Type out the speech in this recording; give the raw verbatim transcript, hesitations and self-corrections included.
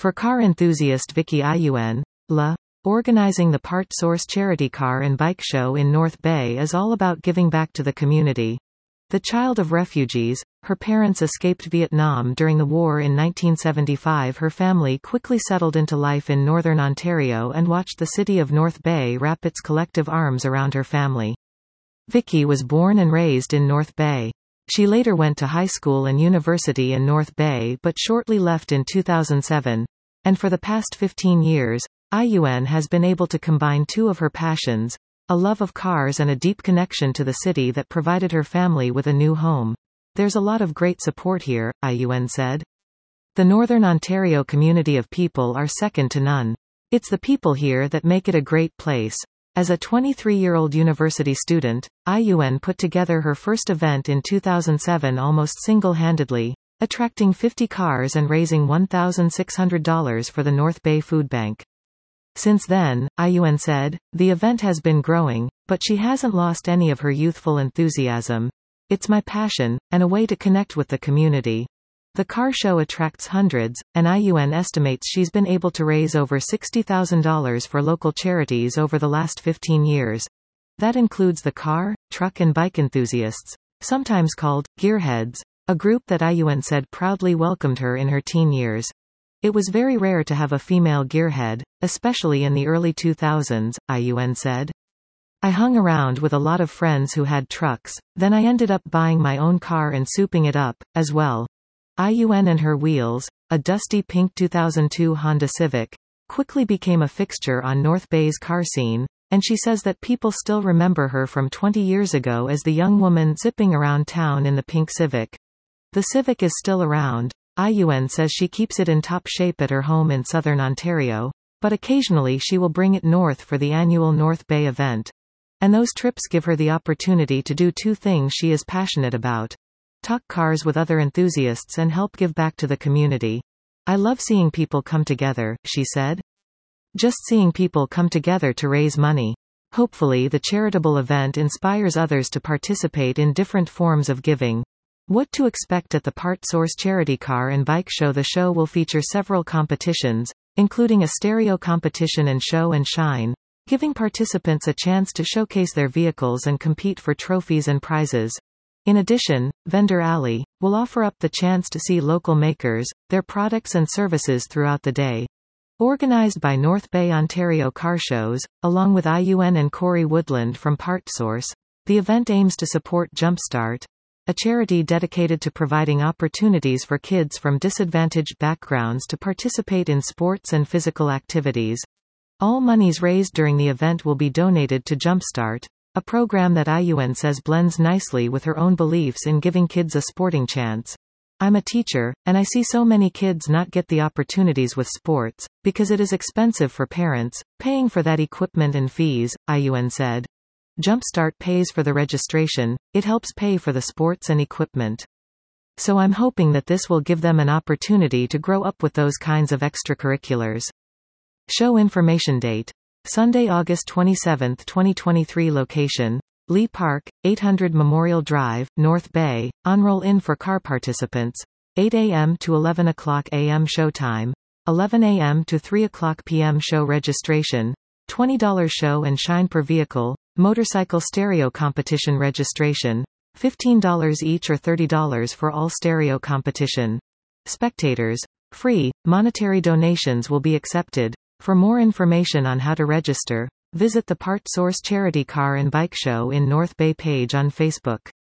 For car enthusiast Vicky Iun, La, organizing the Part Source charity car and bike show in North Bay is all about giving back to the community. The child of refugees, her parents escaped Vietnam during the war in nineteen seventy-five. Her family quickly settled into life in northern Ontario and watched the city of North Bay wrap its collective arms around her family. Vicky was born and raised in North Bay. She later went to high school and university in North Bay but shortly left in two thousand seven. And for the past fifteen years, Iun has been able to combine two of her passions, a love of cars and a deep connection to the city that provided her family with a new home. There's a lot of great support here, Iun said. The Northern Ontario community of people are second to none. It's the people here that make it a great place. As a twenty-three-year-old university student, Iun put together her first event in two thousand seven almost single-handedly, attracting fifty cars and raising one thousand six hundred dollars for the North Bay Food Bank. Since then, Iun said, the event has been growing, but she hasn't lost any of her youthful enthusiasm. It's my passion, and a way to connect with the community. The car show attracts hundreds, and Iun estimates she's been able to raise over sixty thousand dollars for local charities over the last fifteen years. That includes the car, truck and bike enthusiasts, sometimes called gearheads, a group that Iun said proudly welcomed her in her teen years. It was very rare to have a female gearhead, especially in the early two thousands, Iun said. I hung around with a lot of friends who had trucks, then I ended up buying my own car and souping it up, as well. Iun and her wheels, a dusty pink two thousand two Honda Civic, quickly became a fixture on North Bay's car scene, and she says that people still remember her from twenty years ago as the young woman zipping around town in the pink Civic. The Civic is still around. Iun says she keeps it in top shape at her home in southern Ontario, but occasionally she will bring it north for the annual North Bay event. And those trips give her the opportunity to do two things she is passionate about. Talk cars with other enthusiasts and help give back to the community. I love seeing people come together, she said. Just seeing people come together to raise money. Hopefully the charitable event inspires others to participate in different forms of giving. What to expect at the Part Source charity car and bike show? The show will feature several competitions, including a stereo competition and show and shine, giving participants a chance to showcase their vehicles and compete for trophies and prizes. In addition, Vendor Alley will offer up the chance to see local makers, their products and services throughout the day. Organized by North Bay Ontario Car Shows, along with Iun and Corey Woodland from Part Source, the event aims to support Jumpstart, a charity dedicated to providing opportunities for kids from disadvantaged backgrounds to participate in sports and physical activities. All monies raised during the event will be donated to Jumpstart, a program that Iun says blends nicely with her own beliefs in giving kids a sporting chance. I'm a teacher, and I see so many kids not get the opportunities with sports, because it is expensive for parents, paying for that equipment and fees, Iun said. Jumpstart pays for the registration, it helps pay for the sports and equipment. So I'm hoping that this will give them an opportunity to grow up with those kinds of extracurriculars. Show information date. Sunday, August twenty-seventh, twenty twenty-three. Location: Lee Park, eight hundred Memorial Drive, North Bay. On-roll in for car participants. eight a m to eleven o'clock a m showtime. eleven a m to three o'clock p m show registration. twenty dollars show and shine per vehicle. Motorcycle stereo competition registration. fifteen dollars each or thirty dollars for all stereo competition. Spectators. Free. Monetary donations will be accepted. For more information on how to register, visit the Part Source Charity Car and Bike Show in North Bay page on Facebook.